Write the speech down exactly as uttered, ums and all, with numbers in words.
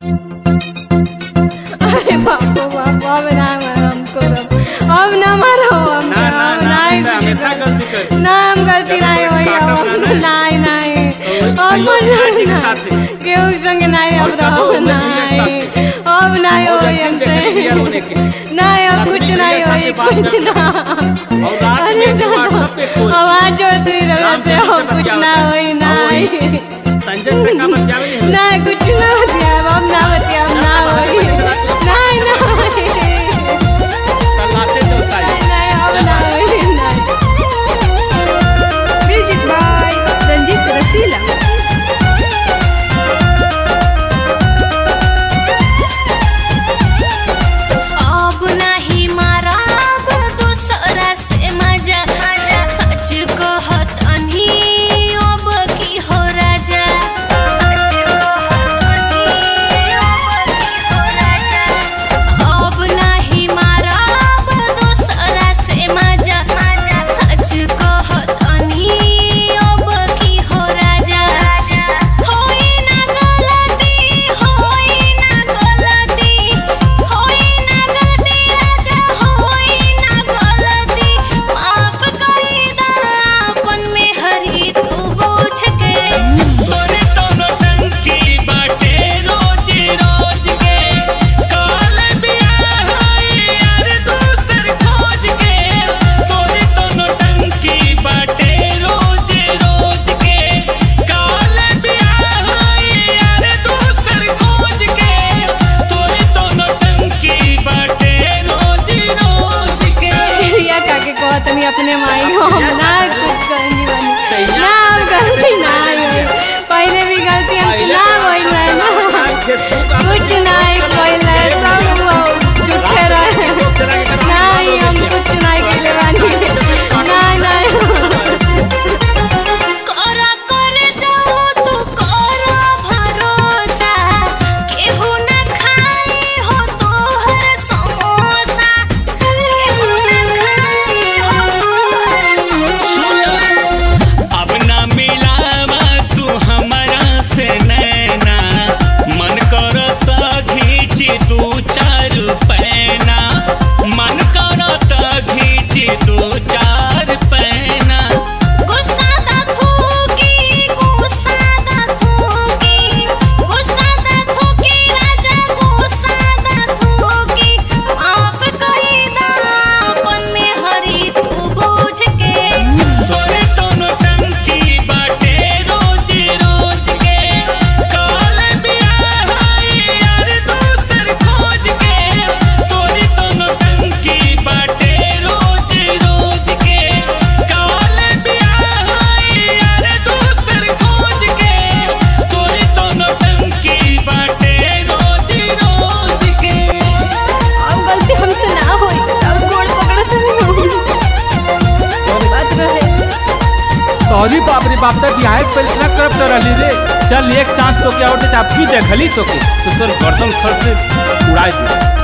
अरे बाप बाप अब ना हमको अब ना मारो अब ना ना ना हमेशा गलती कर ना हम गलती नहीं होई नहीं नहीं अब केहू संगे नहीं अब रहो नहीं अब नहीं होई हमसे नहीं अब कुछ नहीं होई कुछ ना अरे आवाज जोड़ती रहे से अब कुछ ना होई नहीं संजय से काम जावे नहीं कुछ ना होती अब ना होती अब ना होई नहीं नहीं चलाते चलता है नहीं अब ना होई नहीं म्यूजिक बाय रंजीत रशीला अपने माई हो हम ना कुछ करनी बनी ना हम गलती ना पहले भी गलती हम ना होई ना कुछ नहीं कोई ले सब झूठे रहे नहीं हम कुछ नहीं केले बानी नहीं नहीं करा करे जाओ तू करा भरोसा केहू ना खाई हो तोहर समोसा केहू ना खाई हो अब ना मिलावा तू हमारा से नैना मन करता घीची तू चार पैना मन करता घीची तू चार पैना गुस्सा दा थूकी गुस्सा दा थूकी गुस्सा दा थूकी राजा गुस्सा दा थूकी आप कोई दा अपन में हरी तू बूझ के तोरे दोनों टंकी बाटे रोज रोज के काल बियाह हाय यार दूसर खोज के तोरे दोनों टंकी बाटे रोज रोज के काल बियाह हाय यार दूसर खोज के तोरे दोनों टंकी बाटे रोज रोज के अब गलती हमसे ना होई अब गोड़ पकड़ से बात रहे सॉरी बाप रे बाप तक यहाँ एक पहले इतना करब कर रही रे चल एक चांस तो क्या और आप की देखली तो के तो सर गर्दन खर से उड़ा दी